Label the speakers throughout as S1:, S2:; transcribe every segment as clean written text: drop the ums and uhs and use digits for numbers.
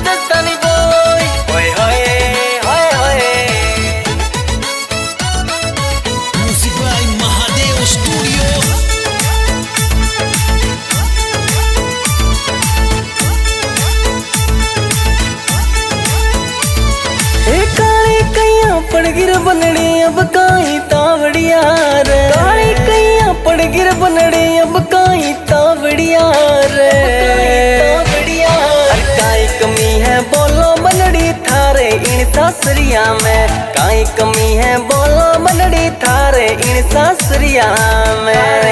S1: Rajasthani boy होए होए होए होए।
S2: Music by Mahadev studio.
S1: काली कैया पड़गिर बनड़ी अब काई तावड़िया रे। काली कैया पड़गिर बनड़ी अब काई तावड़िया रे। अरे काई कमी है बोलो बनड़ी थारे इन सासरिया में। काई कमी है बोलो बनड़ी थारे इन सासरिया में।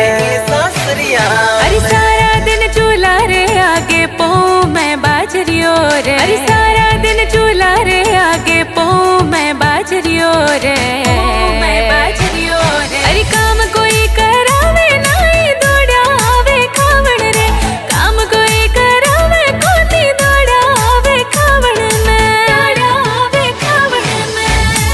S3: अरे सारा दिन चूल्हा रे आगे पो मैं बाजरियो रे। अरे सारा दिन चूल्हा रे आगे पो मैं बाजरियो रे। अरे काम कोई करावे नाई दौड़ावे खावण रे। काम कोई करावे कोनी दौड़ावे खावण में। दौड़ावे खावण में।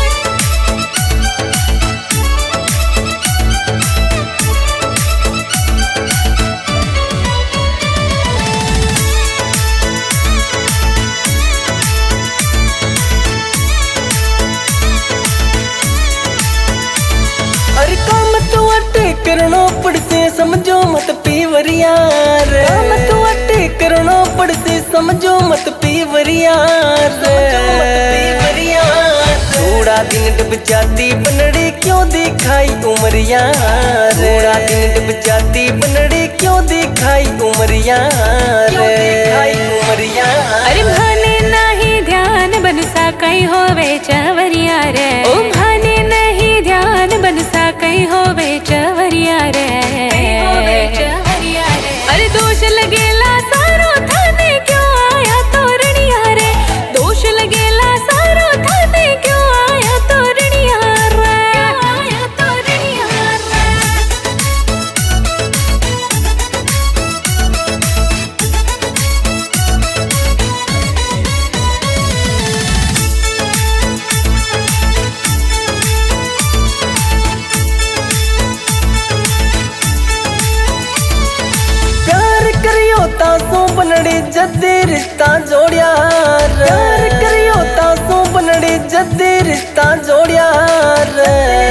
S1: अरे काम तो अटे करनो पड़से समझो मत पीवरिया रे। काम तो अटे करनो पड़से समझो मत पीवरिया रे। थोड़ा दिन डूब जाती बनड़ी क्यों दिखाई उमरिया रे। थोड़ा दिन डूब जाती बनड़ी क्यों दिखाई उमरिया रे।
S3: अरे भाने नाही ध्यान बनसा कहीं होवे चवरिया रे। ओ भाने नहीं ध्यान बनसा कहीं होवे चवरिया रे। अरे दोष लगेला सारो थाने क्यों आया तोरणिया रे। दोष लगेला सारो थाने क्यों आया तोरणिया रे। आया तोरणिया रे।
S1: प्यार करियो तासो बनड़ी जद्दी रिश्ता जोड़िया रे। प्यार करियो तासो बनड़ी जद्दी रिश्ता जोड़िया रे।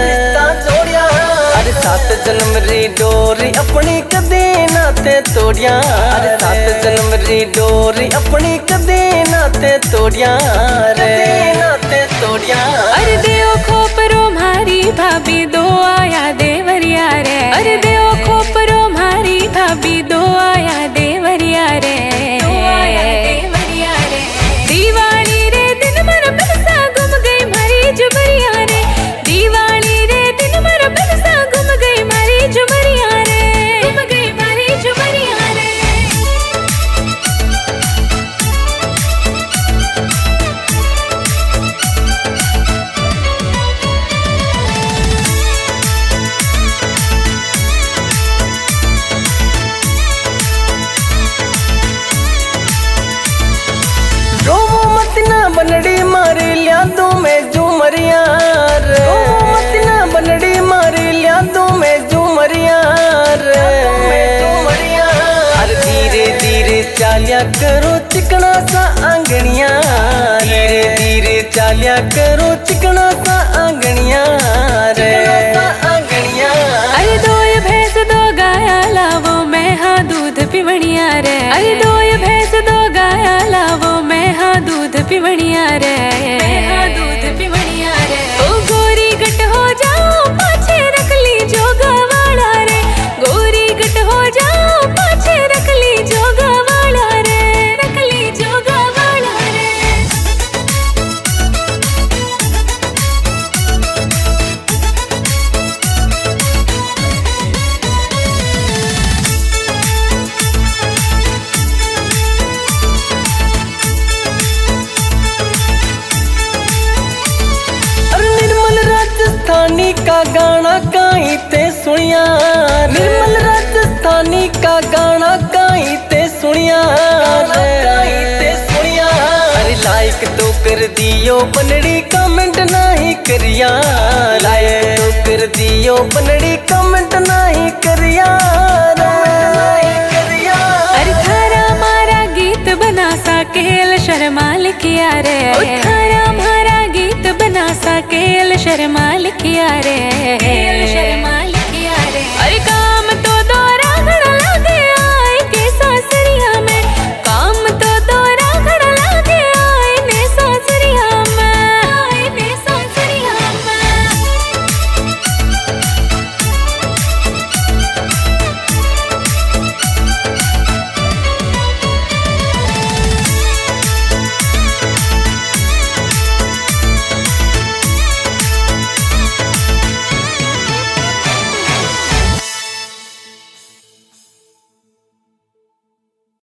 S1: अरे 7 जन्म री डोरी अपनी कदे नाते तोड़िया। अरे 7 जन्म री डोरी अपनी कदे नाते तोड़िया रे।
S3: अरे देव खोपरो मारी भाभी दो आया देवरिया रे। अरे देव खोपरो मारी भाभी दो आया देवरिया रे। दिवाली रे दिन मर बरसा गुम गई मारी जुबरिया रे। दिवाली रे दिन मर बरसा गुम गई मारी जुबरिया रे। गुम गई मारी जुबरिया रे।
S1: रोवो मत ना बनड़ी मारी लिया दो मैं झूमरिया रे। रोवो मत ना बनड़ी मारी लिया दो मैं झूमरिया रे। अरे धीरे धीरे चालिया करो चिकना सा आंगनिया। धीरे धीरे चालिया करो चिकना सा आंगनिया रे।
S3: अरे दो ये भैंस दो गाया लावो मैं हाँ दूध पिवणिया रे। अरे दो ये भैंस दो गाया लावो मैं हाँ दूध पिवणिया रे। हाँ दूध पिवणिया रे। ओ गोरी गट हो जाओ पाछे रख ली जोगा वाला रे। गोरी गट हो जाओ पाछे रख ली जोगा वाला रे। रख ली जोगा वाला रे।
S1: राजस्थानी का गाना कहीं ते सुनिया। निर्मल राजस्थानी का गाना कहीं ते सुनिया। अरे लाइक तो कर दियो बनड़ी कमेंट नहीं करिया। लाइक तो कर दियो बनड़ी कमेंट नहीं करिया।
S3: अरे थारा मारा गीत बना सा केल शर्मा ले लिखिया रे, थारा हमारा गीत बना सा केएल शर्मा लिखिया रे, केएल शर्मा